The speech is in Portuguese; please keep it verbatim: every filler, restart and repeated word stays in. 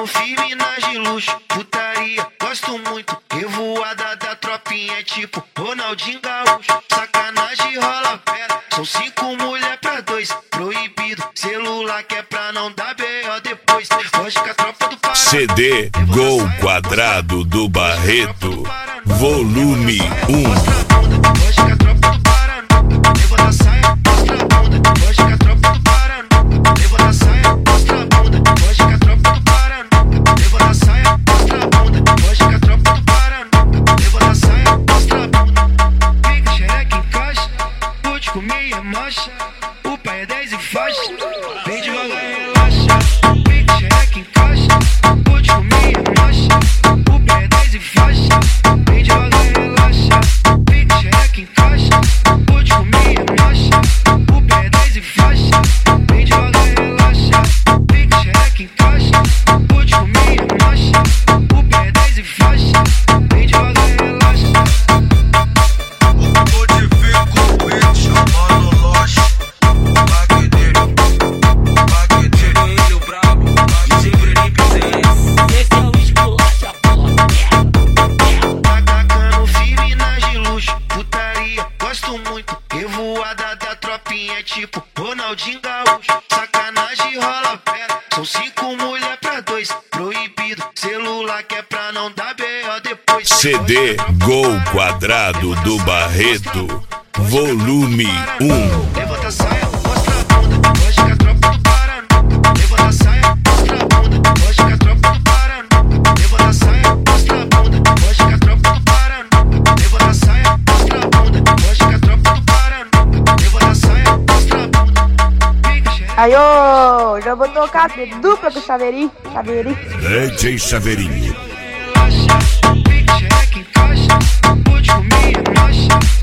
Tacando firme nas de luxo, putaria, gosto muito. Revoada da tropinha é tipo Ronaldinho Gaúcho. Sacanagem rola pedra, são cinco mulher pra dois. Proibido, celular que é pra não dar B O depois. Lógica, a tropa do Paraná. C D Gol Quadrado do Barreto, volume um. Lógica, a tropa do Paraná. Levanta a saia, mostra a bunda. Lógica, a tropa do Paraná. Levanta a saia, mostra a bunda. Lógica, a tropa do Paraná. Levanta a saia, mostra a bunda. Lógica, a tropa do Paraná. Levanta a saia, mostra a bunda. Fica xereca em caixa, pode comer e marcha. O pai é dez e faixa, vem devagar e relaxa. Fica xereca em caixa, pode comer e marcha. O pai é dez e faixa, vem devagar e relaxa. Fica xereca em caixa, pode comer e marcha. O pai é dez e faixa, vem devagar e relaxa. Fica xereca em caixa, pode comer e marcha. O pai é dez e faixa, vem devagar e relaxa. Tô de ver com ele chamando loja. O Bagdeiro, o Bagdeiro, ele o brabo, e sempre nem presente. Esse é o esculacho, a porra. Tacando firme nas de luxo, putaria, gosto muito. Revoada da tropinha é tipo Ronaldinho Gaúcho. Sacanagem rola pedra, são cinco mulher pra dois. Proibido, celular que é pra não dar B O depois. C D Gol Quadrado do Barreto, volume um. Levanta a saia, mostra a bunda. Lógica, a tropa do Paraná. Levanta a saia, mostra a bunda. Lógica, a tropa do Paraná. Levanta a saia, mostra a bunda. Lógica, a tropa do Paraná. Levanta a saia, mostra a bunda. Lógica, a tropa do Paraná. Levanta a saia, mostra a bunda. Fica xereca. Aí, ô, já vou tocar dupla com o Chaveirinho, Chaveirinho. D J Chaveirinho. Relaxa, fica xereca em caixa, pode comer e marcha.